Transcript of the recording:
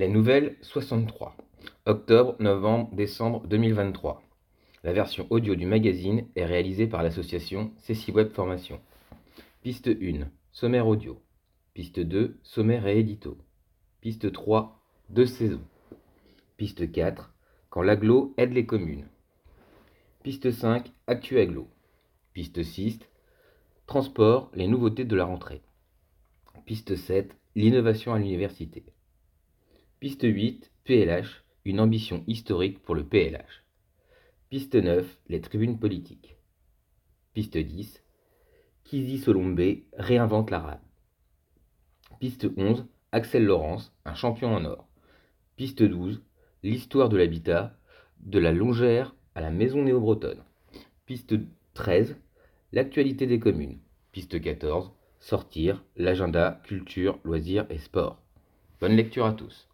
Les nouvelles 63. Octobre, novembre, décembre 2023. La version audio du magazine est réalisée par l'association Ceci Web Formation. Piste 1, sommaire audio. Piste 2, sommaire et édito. Piste 3, 2 saisons. Piste 4, quand l'agglo aide les communes. Piste 5, actu agglo. Piste 6, transport, les nouveautés de la rentrée. Piste 7, l'innovation à l'université. Piste 8, PLH, une ambition historique pour le PLH. Piste 9, les tribunes politiques. Piste 10, Kizzy Solombe réinvente l'arabe. Piste 11, Axel Laurence, un champion en or. Piste 12, l'histoire de l'habitat, de la longère à la maison néo-bretonne. Piste 13, l'actualité des communes. Piste 14, sortir, l'agenda, culture, loisirs et sport. Bonne lecture à tous.